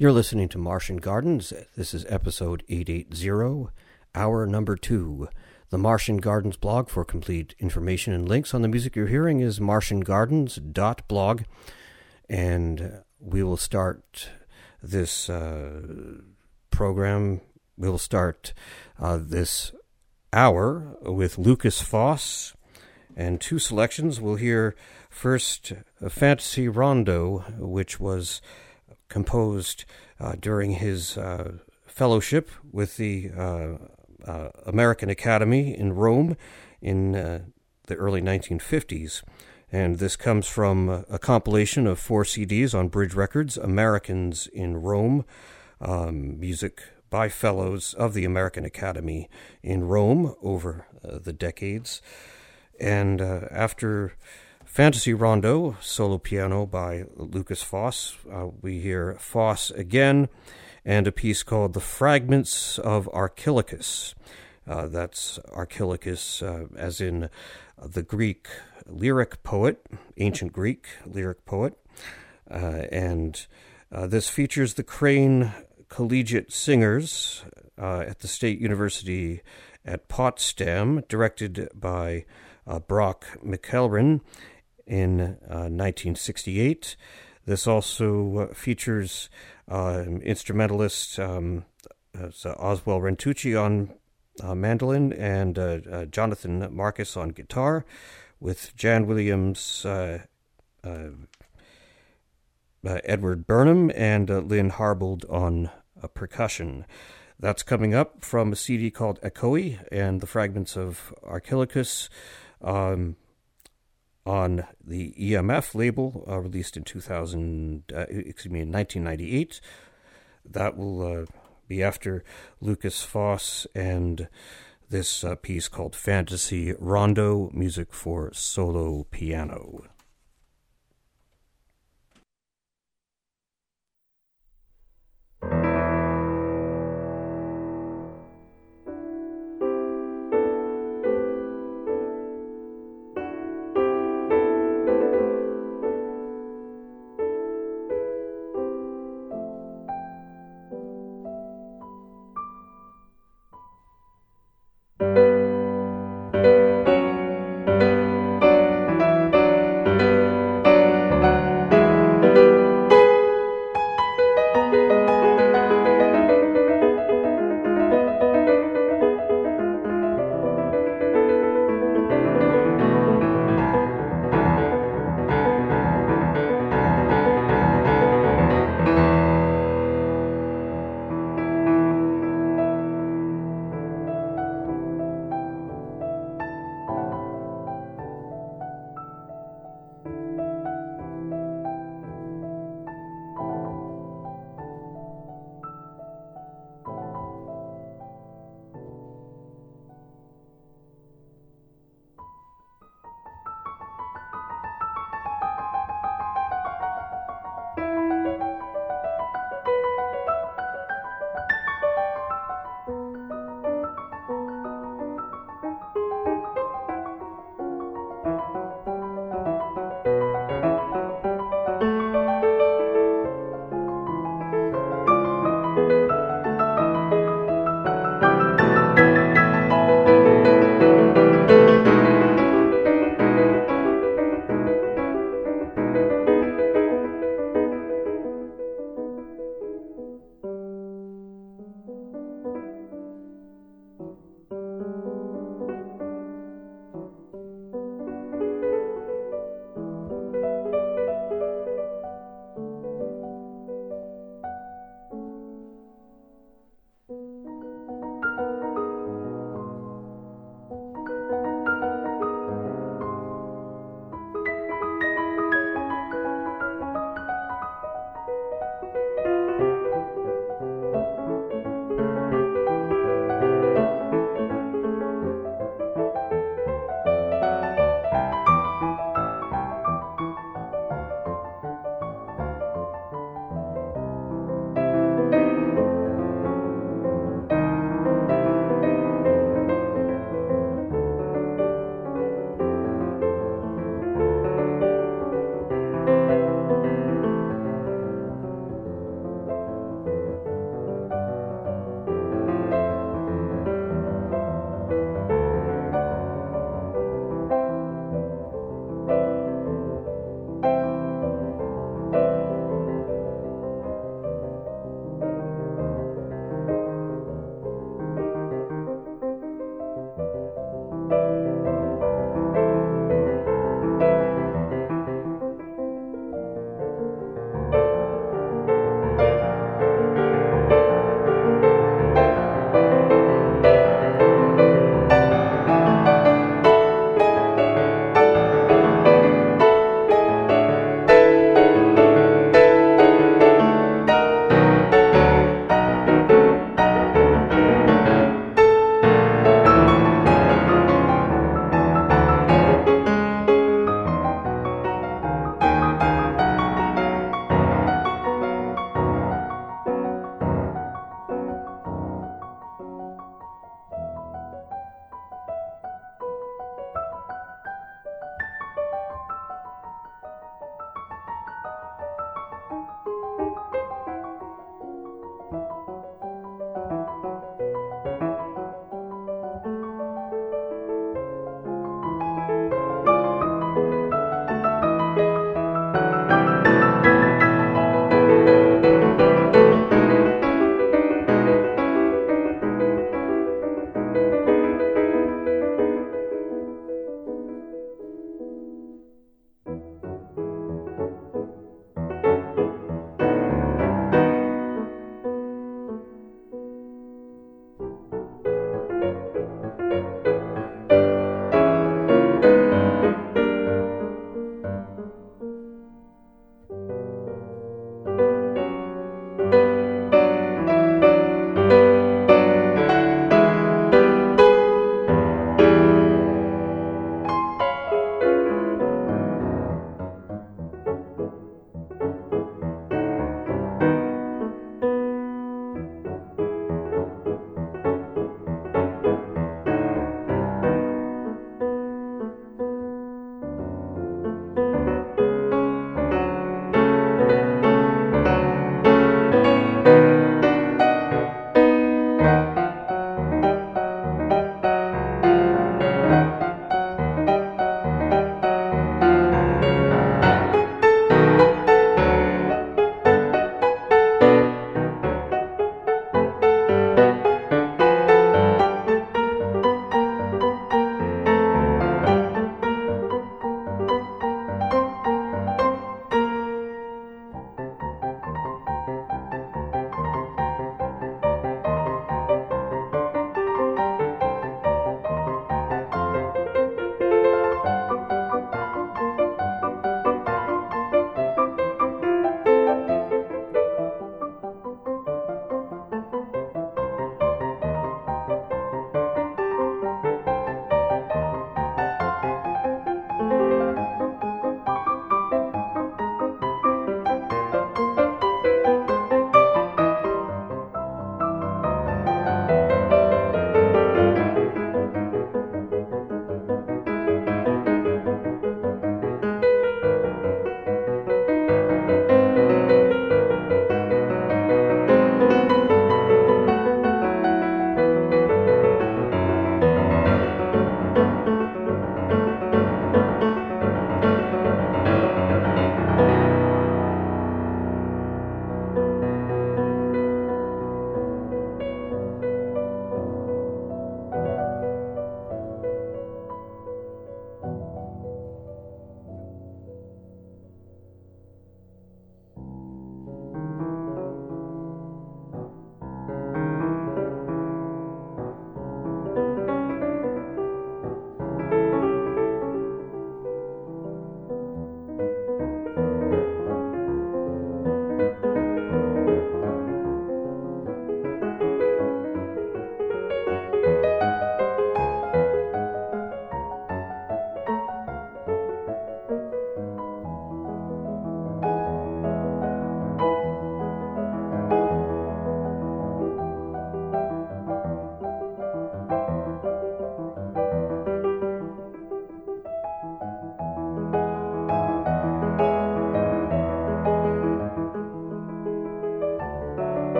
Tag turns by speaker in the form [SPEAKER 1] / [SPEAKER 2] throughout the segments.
[SPEAKER 1] You're listening to Martian Gardens. This is episode 880, hour number 2. The Martian Gardens blog for complete information and links on the music you're hearing is martiangardens.blog. And we will start this program, we'll start this hour with Lukas Foss and two selections. We'll hear first a Fantasy Rondo, which was composed during his fellowship with the American Academy in Rome in the early 1950s. And this comes from a compilation of 4 CDs on Bridge Records, Americans in Rome, music by fellows of the American Academy in Rome over the decades. And after Fantasy Rondo, solo piano by Lukas Foss, we hear Foss again, and a piece called The Fragments of Archilochus. That's Archilochus as in the Greek lyric poet, ancient Greek lyric poet. And this features the Crane Collegiate Singers at the State University at Potsdam, directed by Brock McElrin in 1968. This also features instrumentalist Oswald Rentucci on mandolin and Jonathan Marcus on guitar, with Jan Williams, Edward Burnham, and Lynn Harbold on percussion. That's coming up from a CD called Echoey and the Fragments of Archilochus on the EMF label, released in 1998. That will be after Lukas Foss and this piece called Fantasy Rondo, music for solo piano.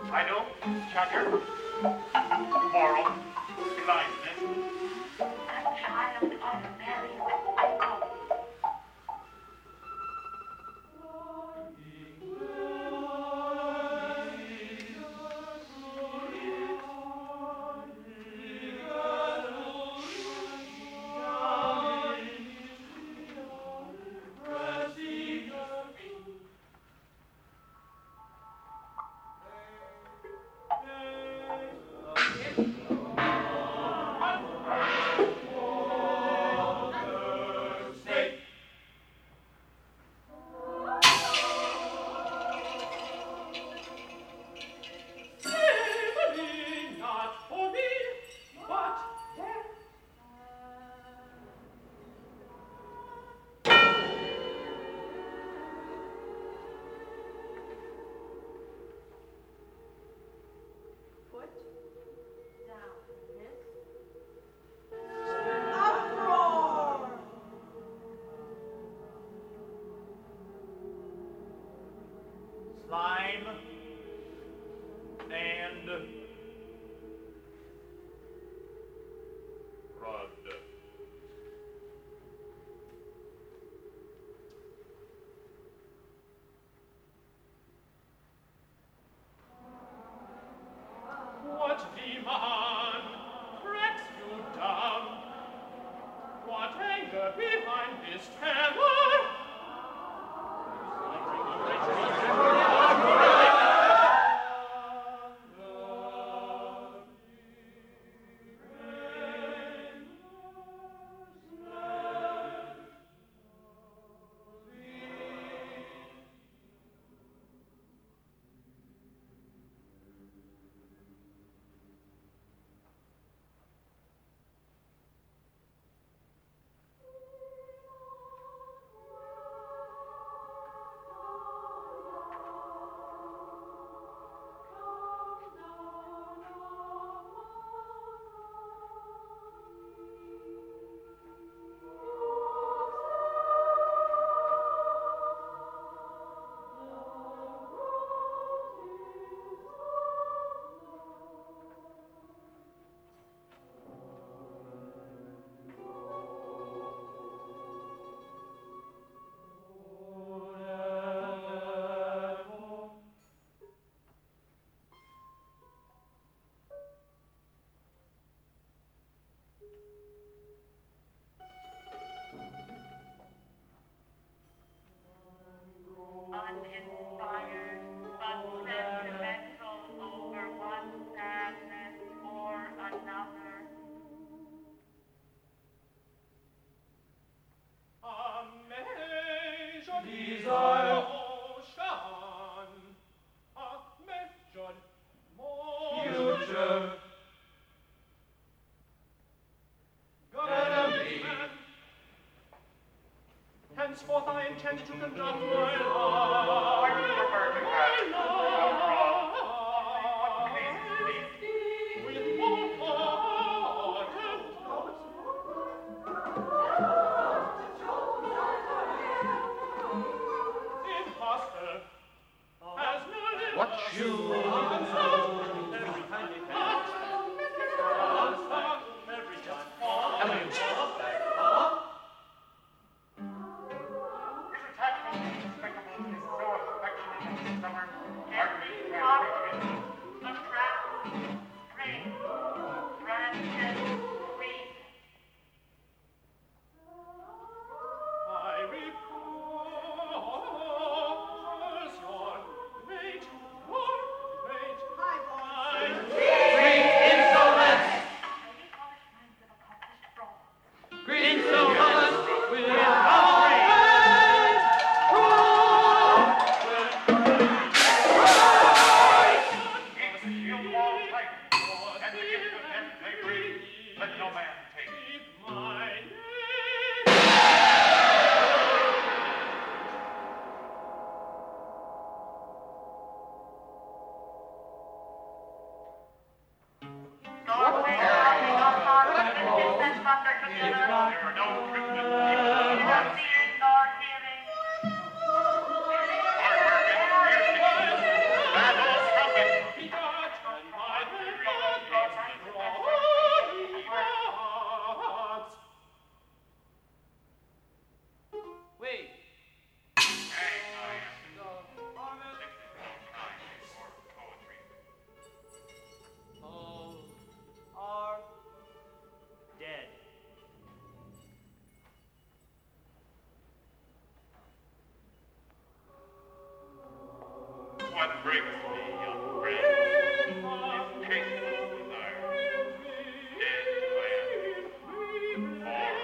[SPEAKER 2] Idle, chatter, moral, blindness.
[SPEAKER 3] A child of Mary Pickle.
[SPEAKER 2] Slime and Rud. What demand cracks you down? What anger behind this terror?
[SPEAKER 3] Uninspired, but sentimental over one sadness or another.
[SPEAKER 2] Amazing desire, ocean, amazing future. Government, henceforth I intend to conduct my life. With more heart and imposter has no what you I repose your late,
[SPEAKER 4] what brings me, young friend, is chasteness desire. Dead I am, born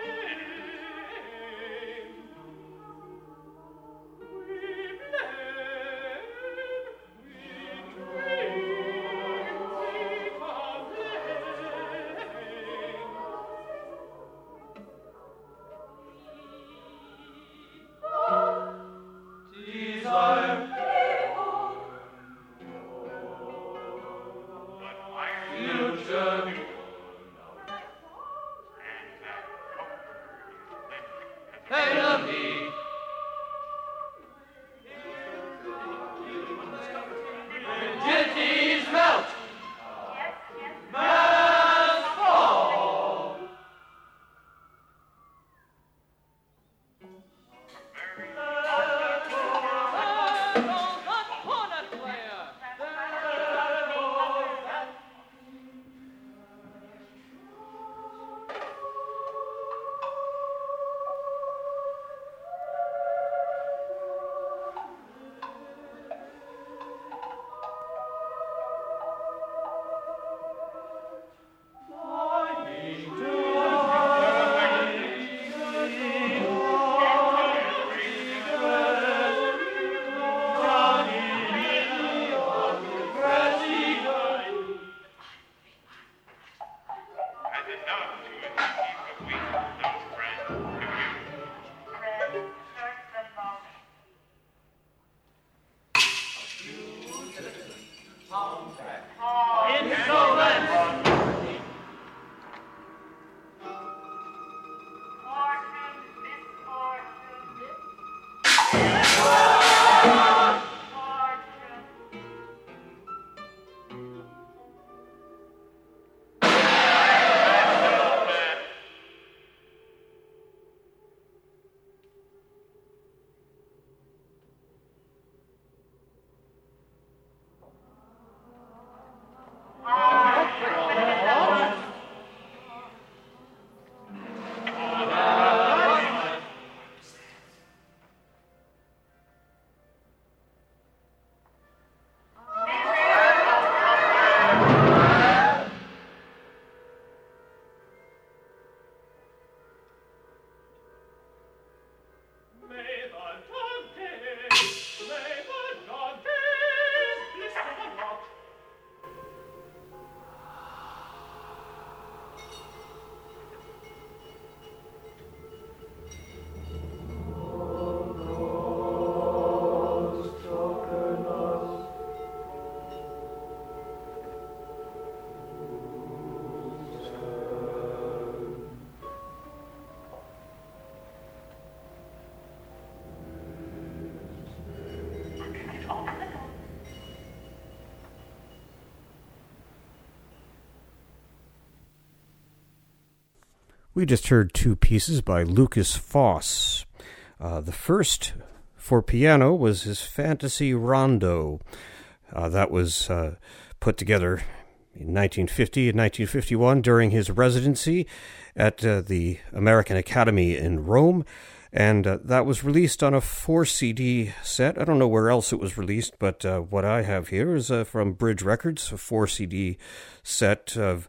[SPEAKER 1] We just heard two pieces by Lukas Foss. The first for piano was his Fantasy Rondo. That was put together in 1950 and 1951 during his residency at the American Academy in Rome. And that was released on a 4-CD set. I don't know where else it was released, but what I have here is from Bridge Records, a 4-CD set of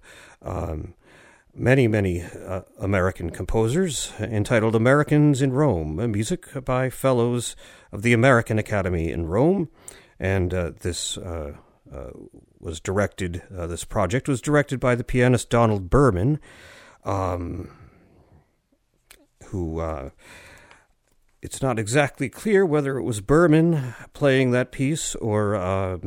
[SPEAKER 1] many American composers entitled Americans in Rome, music by fellows of the American Academy in Rome. And this was directed, this project was directed by the pianist Donald Berman, who... it's not exactly clear whether it was Berman playing that piece or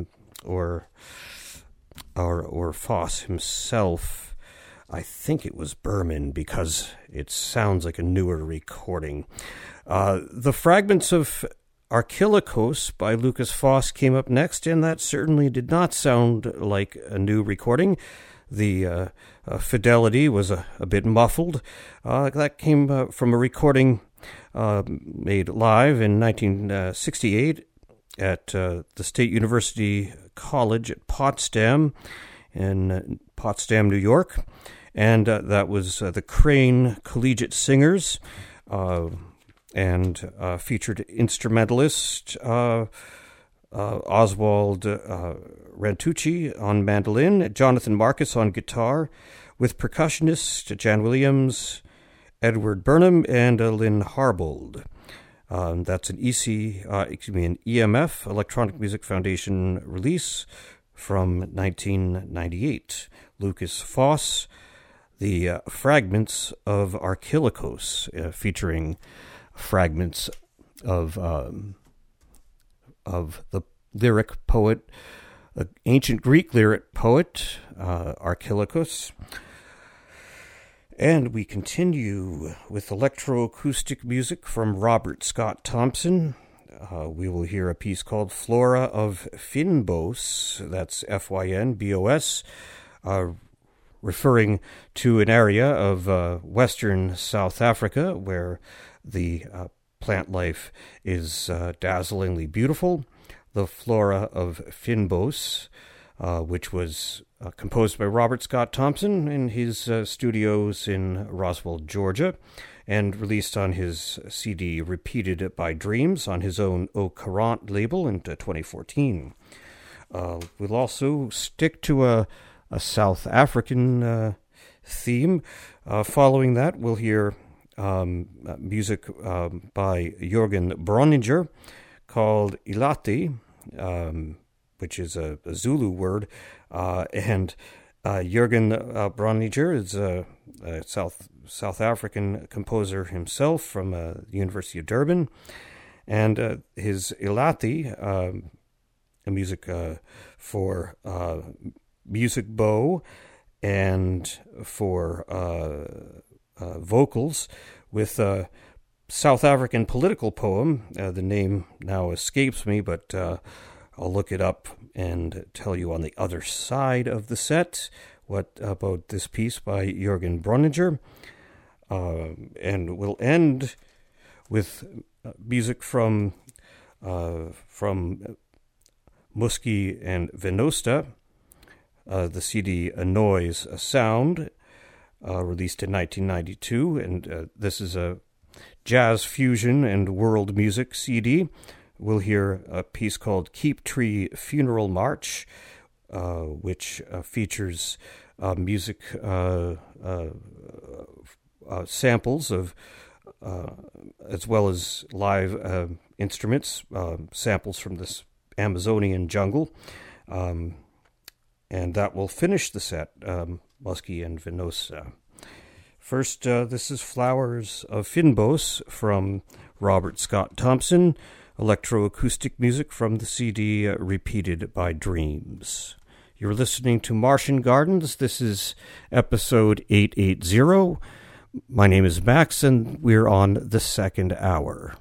[SPEAKER 1] Foss himself. I think it was Berman because it sounds like a newer recording. The fragments of Archilochos by Lukas Foss came up next, and that certainly did not sound like a new recording. The fidelity was a bit muffled. That came from a recording made live in 1968 at the State University College at Potsdam in Potsdam, New York. And that was the Crane Collegiate Singers and featured instrumentalist Oswald Rantucci on mandolin, Jonathan Marcus on guitar, with percussionist Jan Williams, Edward Burnham, and Lynn Harbold. That's an an EMF, Electronic Music Foundation release from 1998. Lucas Foss, the Fragments of Archilochos, featuring fragments of the lyric poet, ancient Greek lyric poet, Archilochos. And we continue with electroacoustic music from Robert Scott Thompson. We will hear a piece called Flora of Fynbos, that's Fynbos, referring to an area of western South Africa where the plant life is dazzlingly beautiful. The Flora of Fynbos, which was composed by Robert Scott Thompson in his studios in Roswell, Georgia, and released on his CD Repeated by Dreams on his own Au Courant label in 2014. We'll also stick to a South African theme. Following that, we'll hear music by Jürgen Bräuninger called Ilati, which is a Zulu word, and Jürgen Bräuninger is a South African composer himself from the University of Durban, and his Ilati, a music for music bow and for vocals, with a South African political poem. The name now escapes me, but I'll look it up and tell you on the other side of the set what about this piece by Jürgen Bräuninger. And we'll end with music from Musky and Venosta, the CD A Noise, A Sound, released in 1992, and this is a jazz fusion and world music CD. We'll hear a piece called Keep Tree Funeral March, which features music samples of, as well as live instruments, samples from this Amazonian jungle. And that will finish the set, Musky and Venosa. First, this is Flowers of Fynbos from Robert Scott Thompson, electroacoustic music from the CD Repeated by Dreams. You're listening to Martian Gardens. This is episode 880. My name is Max, and we're on the second hour.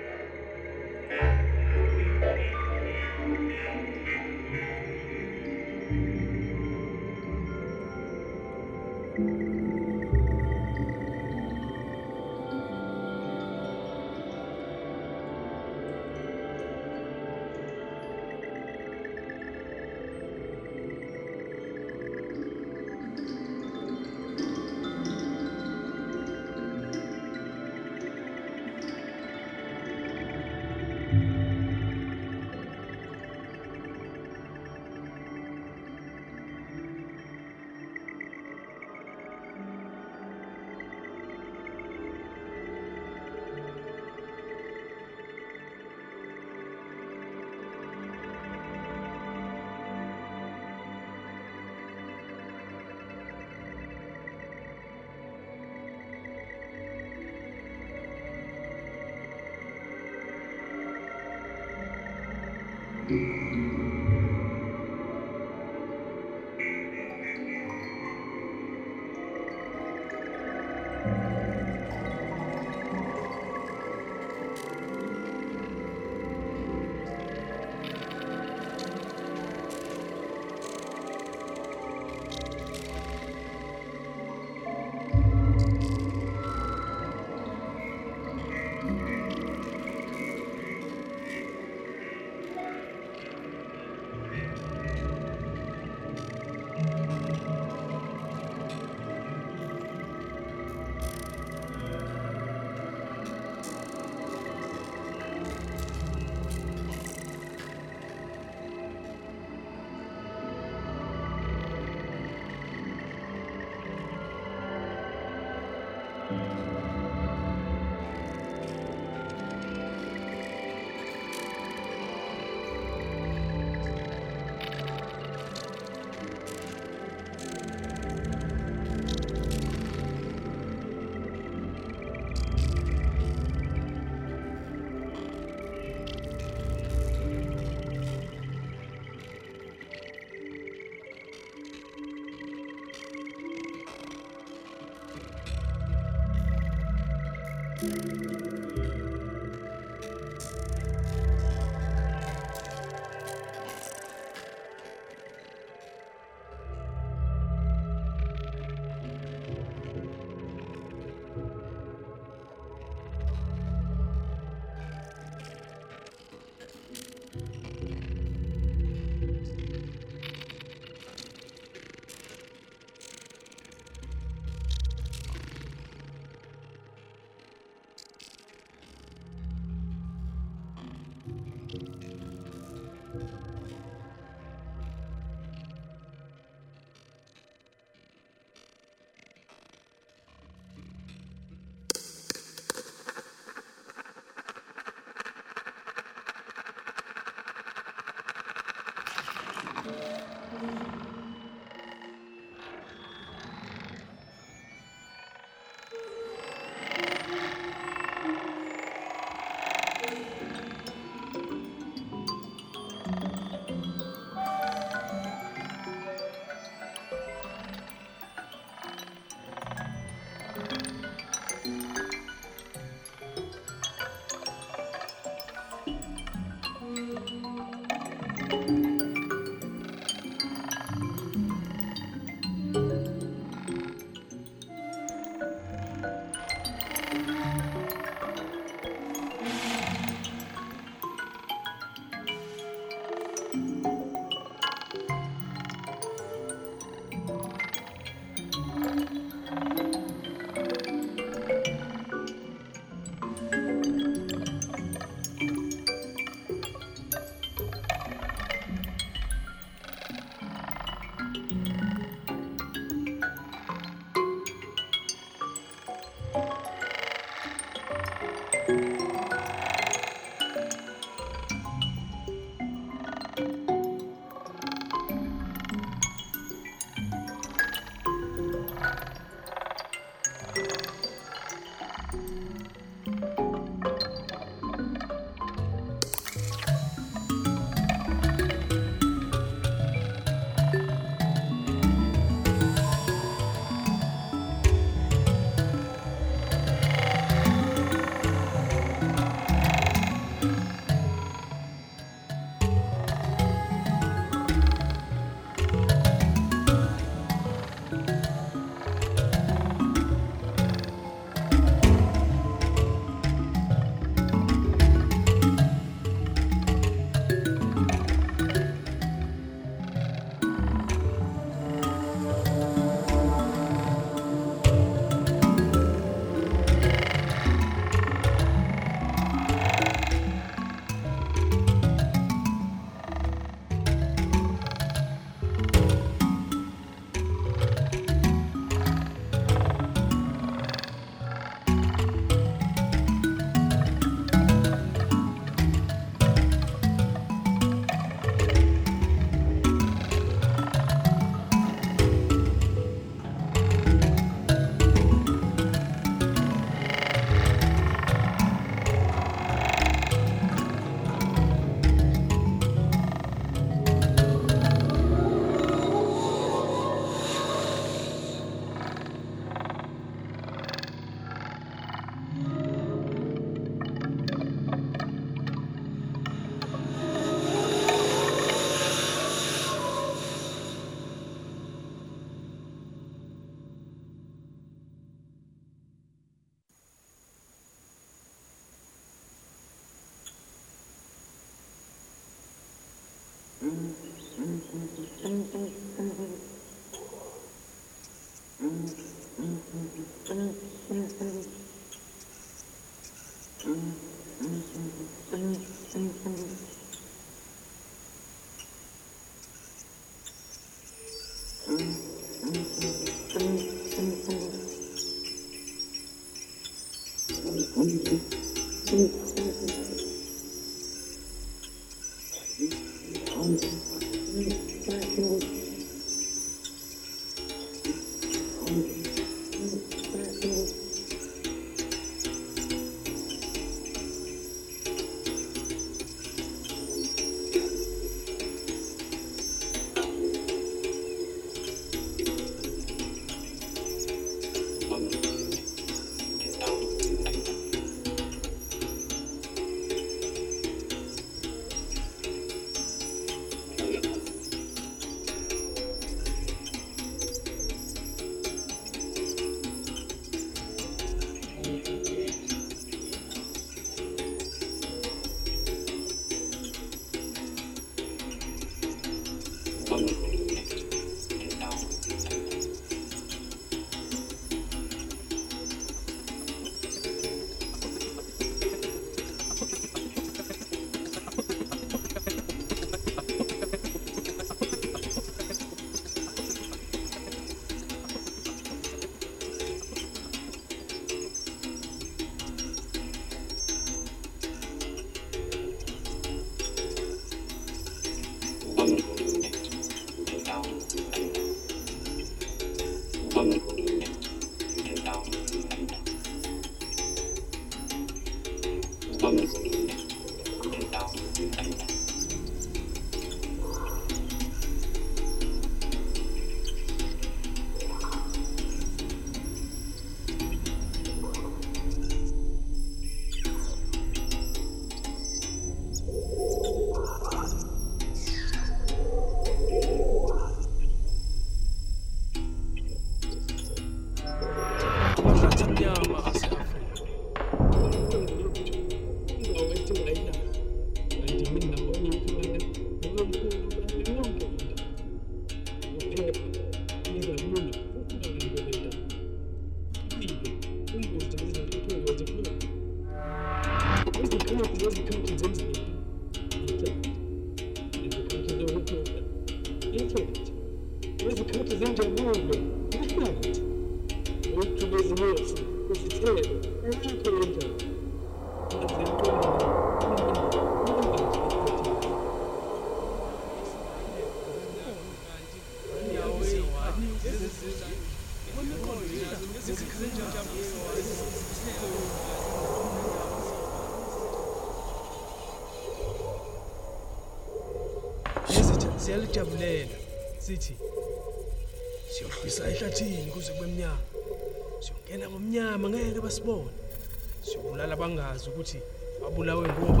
[SPEAKER 5] Siyalijabulela sithi siyohlwisa ehlathini kuze kube mnyama. Siyongena ngomnyama ngeke basibone. Siyobulala bangazi ukuthi abulawe ngoba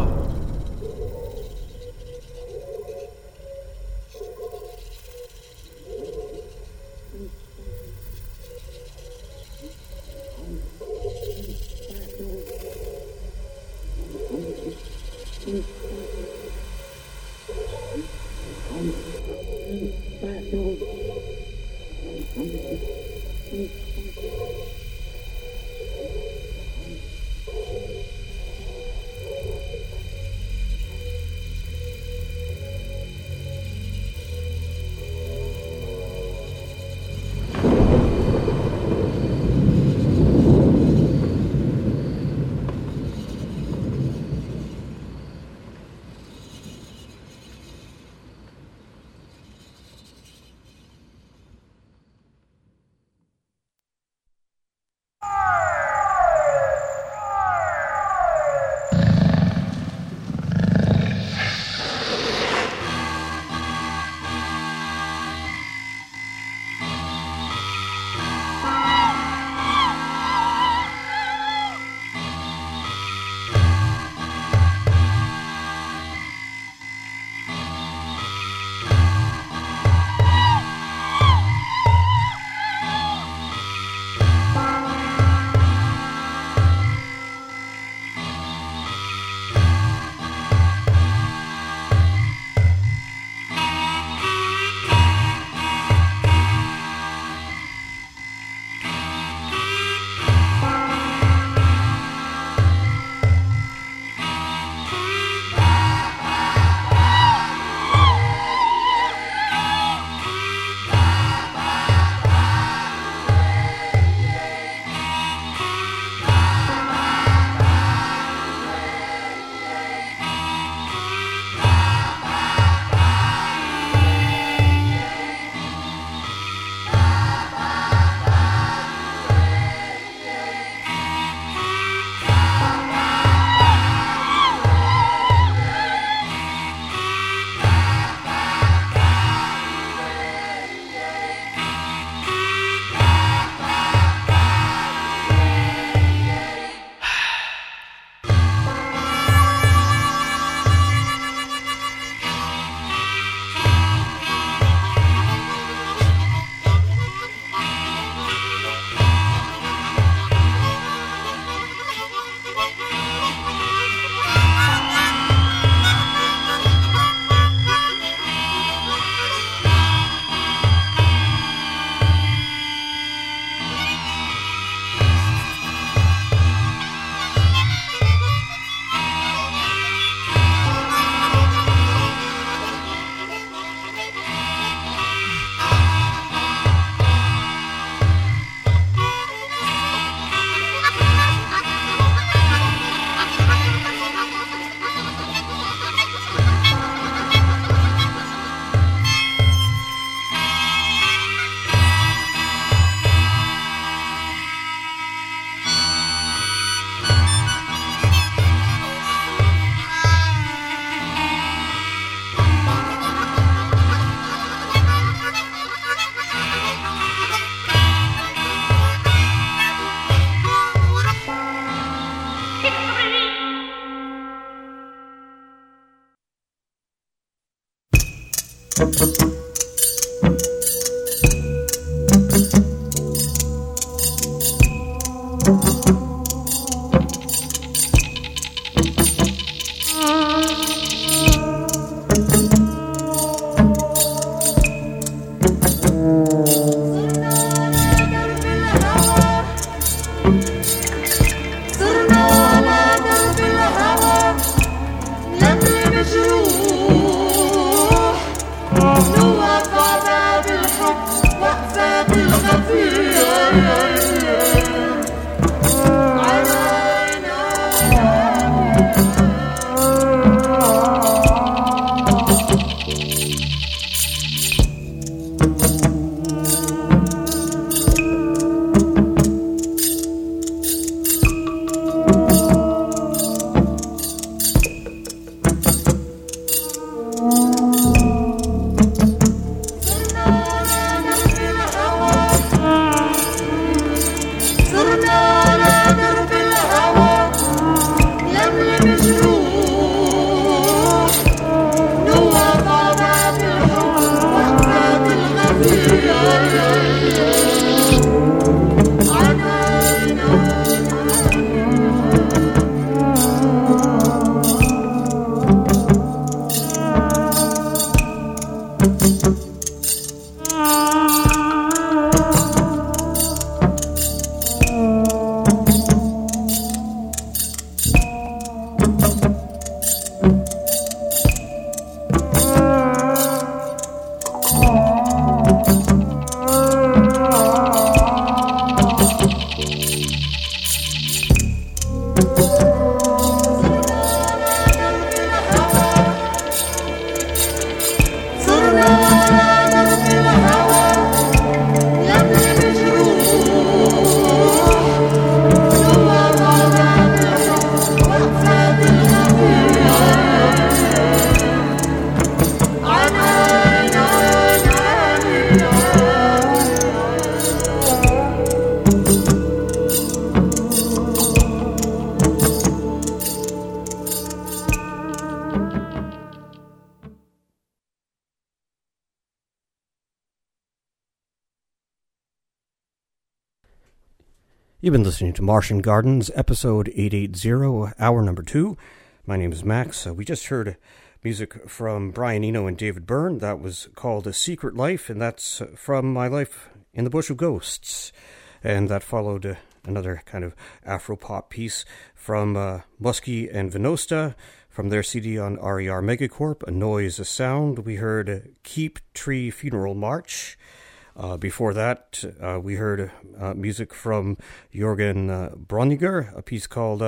[SPEAKER 1] You've been listening to Martian Gardens, episode 880, hour number 2. My name is Max. We just heard music from Brian Eno and David Byrne. That was called A Secret Life, and that's from My Life in the Bush of Ghosts. And that followed another kind of Afro-pop piece from Muskie and Venosta from their CD on RER Megacorp, A Noise, A Sound. We heard Keep Tree Funeral March. Before that, we heard music from Jorgen Bronniger, a piece called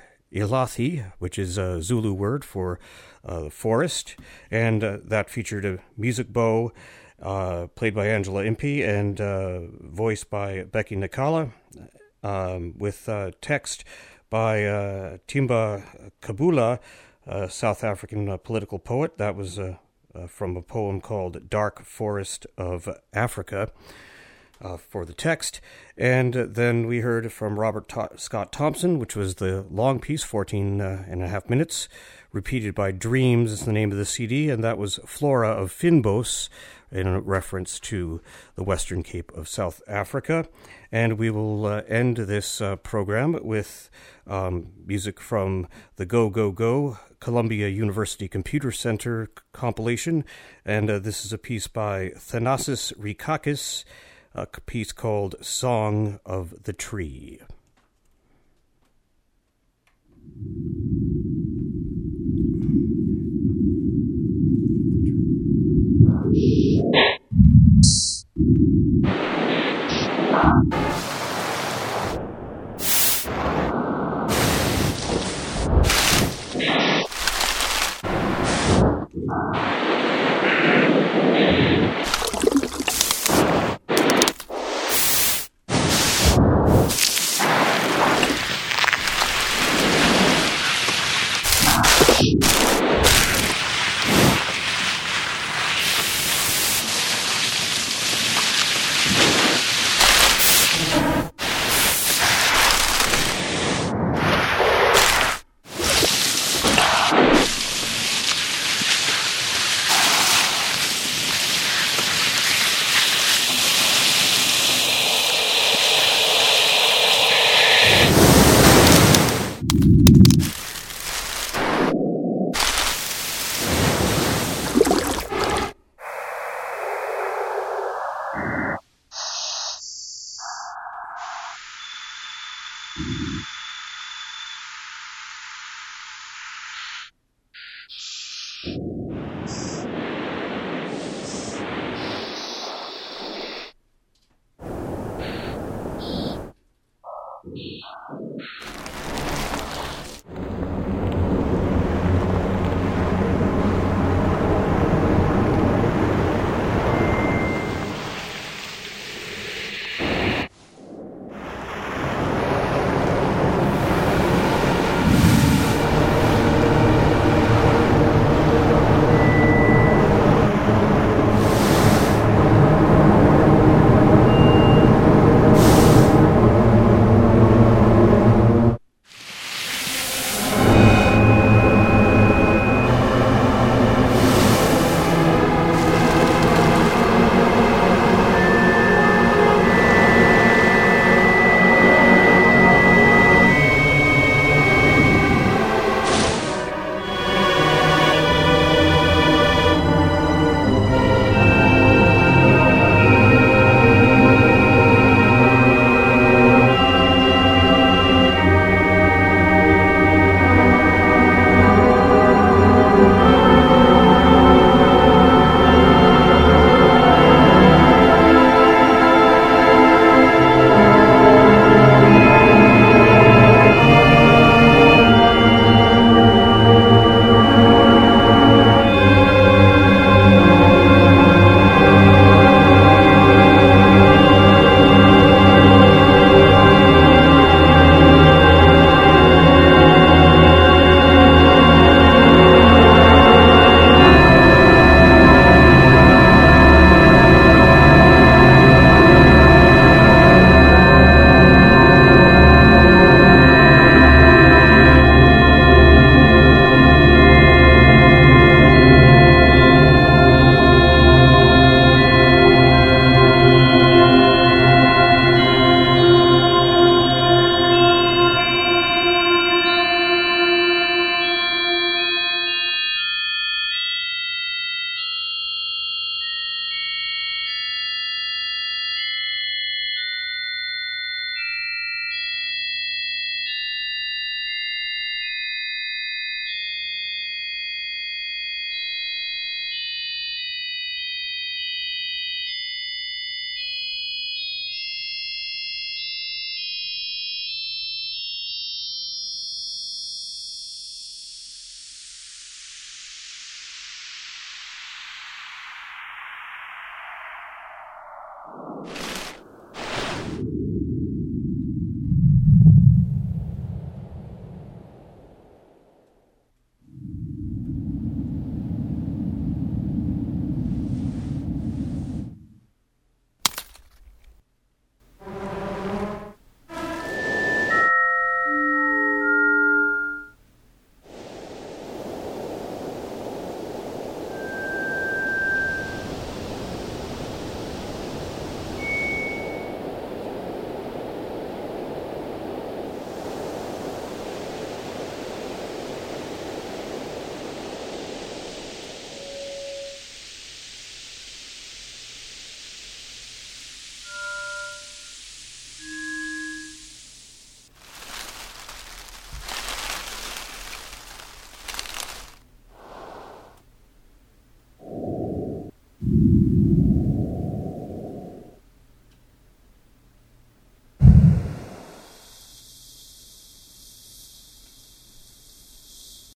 [SPEAKER 1] Ilathi, which is a Zulu word for forest, and that featured a music bow played by Angela Impey and voiced by Becky Nakala, with text by Timba Kabula, a South African political poet. That was from a poem called Dark Forest of Africa for the text. And then we heard from Robert Scott Thompson, which was the long piece, 14 and a half minutes, repeated by Dreams is the name of the CD, and that was Flora of Fynbos, in reference to the Western Cape of South Africa. And we will end this program with music from the Go Go Go Columbia University Computer Center compilation. And this is a piece by Thanasis Rikakis, a piece called Song of the Tree.